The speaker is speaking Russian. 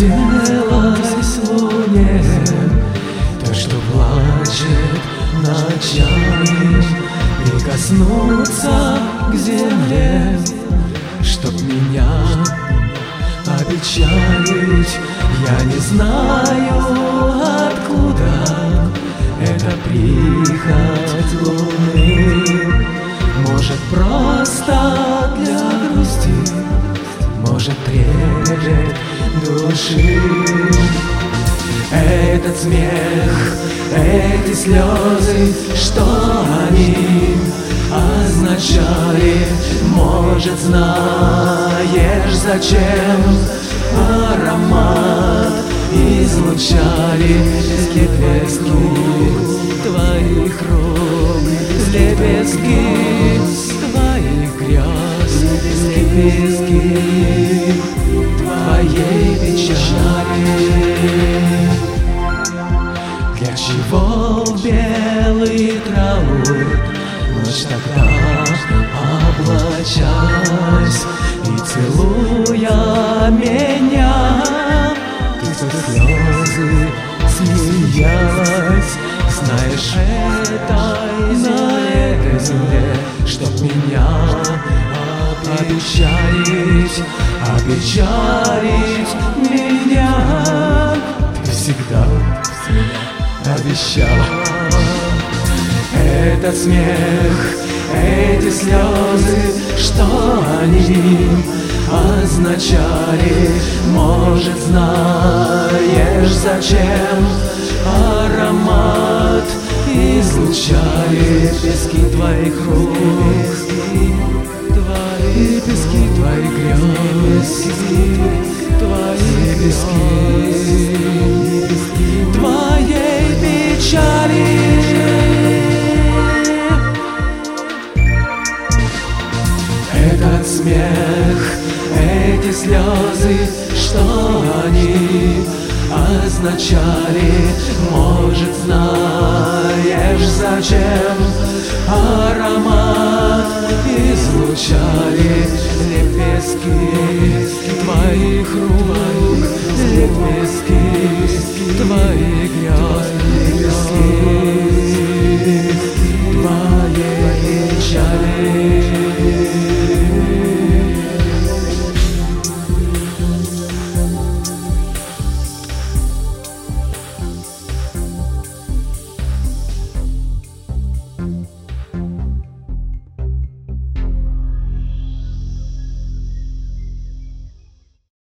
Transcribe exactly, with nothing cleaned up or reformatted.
хотелось луне, той, что плачет ночами, прикоснуться к земле, чтоб меня опечалить. Я не знаю, откуда это прихоть луны. Может, просто для грусти, может, трепет души. Этот смех, эти слезы, что они означали? Может, знаешь, зачем аромат излучали лепестки твоих рук, лепестки твоих грез, лепестки твоей печали. Для чего белый траур ночь тогда облачась и целуя меня, ты за слезы смеялась? Знаешь, это на этой земле, чтоб меня опечалить, опечалить меня, ты всегда обещала. Этот смех, эти слезы, что они означали? Может, знаешь, зачем аромат излучали пески твоих рук, твои пески твоих грез, твои пески твоей печали. Этот смех, эти слезы, что они означали? Может, знаешь, зачем аромат излучали лепестки твоих рук,